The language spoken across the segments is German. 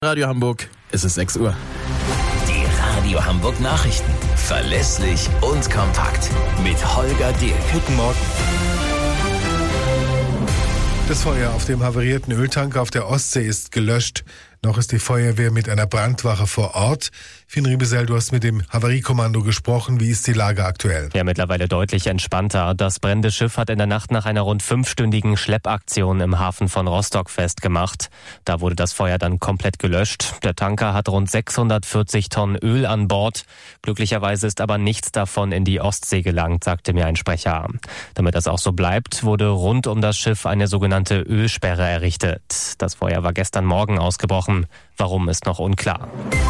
Radio Hamburg, es ist 6 Uhr. Die Radio Hamburg Nachrichten. Verlässlich und kompakt. Mit Holger Dilk. Guten Morgen. Das Feuer auf dem havarierten Öltanker auf der Ostsee ist gelöscht. Noch ist die Feuerwehr mit einer Brandwache vor Ort. Finn Riebesell, du hast mit dem Havariekommando gesprochen. Wie ist die Lage aktuell? Ja, mittlerweile deutlich entspannter. Das brennende Schiff hat in der Nacht nach einer rund 5-stündigen Schleppaktion im Hafen von Rostock festgemacht. Da wurde das Feuer dann komplett gelöscht. Der Tanker hat rund 640 Tonnen Öl an Bord. Glücklicherweise ist aber nichts davon in die Ostsee gelangt, sagte mir ein Sprecher. Damit das auch so bleibt, wurde rund um das Schiff eine sogenannte Ölsperre errichtet. Das Feuer war gestern Morgen ausgebrochen. Warum, ist noch unklar.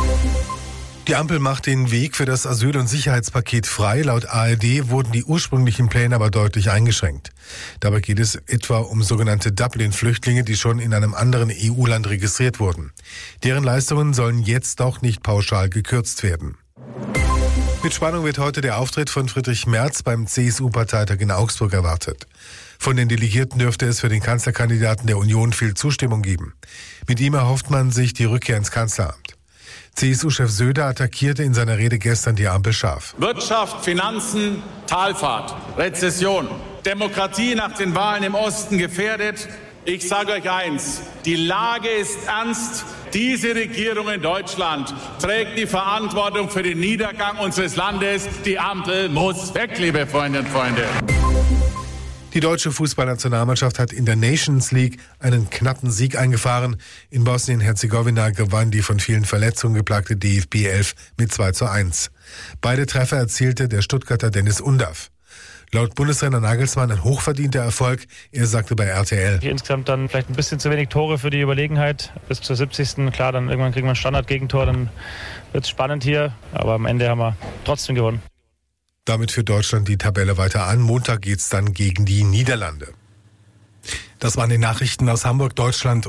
Die Ampel macht den Weg für das Asyl- und Sicherheitspaket frei. Laut ARD wurden die ursprünglichen Pläne aber deutlich eingeschränkt. Dabei geht es etwa um sogenannte Dublin-Flüchtlinge, die schon in einem anderen EU-Land registriert wurden. Deren Leistungen sollen jetzt doch nicht pauschal gekürzt werden. Mit Spannung wird heute der Auftritt von Friedrich Merz beim CSU-Parteitag in Augsburg erwartet. Von den Delegierten dürfte es für den Kanzlerkandidaten der Union viel Zustimmung geben. Mit ihm erhofft man sich die Rückkehr ins Kanzleramt. CSU-Chef Söder attackierte in seiner Rede gestern die Ampel scharf. Wirtschaft, Finanzen, Talfahrt, Rezession, Demokratie nach den Wahlen im Osten gefährdet. Ich sage euch eins, die Lage ist ernst. Diese Regierung in Deutschland trägt die Verantwortung für den Niedergang unseres Landes. Die Ampel muss weg, liebe Freundinnen und Freunde. Die deutsche Fußballnationalmannschaft hat in der Nations League einen knappen Sieg eingefahren. In Bosnien-Herzegowina gewann die von vielen Verletzungen geplagte DFB 11 mit 2:1. Beide Treffer erzielte der Stuttgarter Dennis Undaff. Laut Bundestrainer Nagelsmann ein hochverdienter Erfolg. Er sagte bei RTL: Insgesamt dann vielleicht ein bisschen zu wenig Tore für die Überlegenheit. Bis zur 70. Klar, dann irgendwann kriegen wir ein Standardgegentor, dann wird es spannend hier. Aber am Ende haben wir trotzdem gewonnen. Damit führt Deutschland die Tabelle weiter an. Montag geht's dann gegen die Niederlande. Das waren die Nachrichten aus Hamburg, Deutschland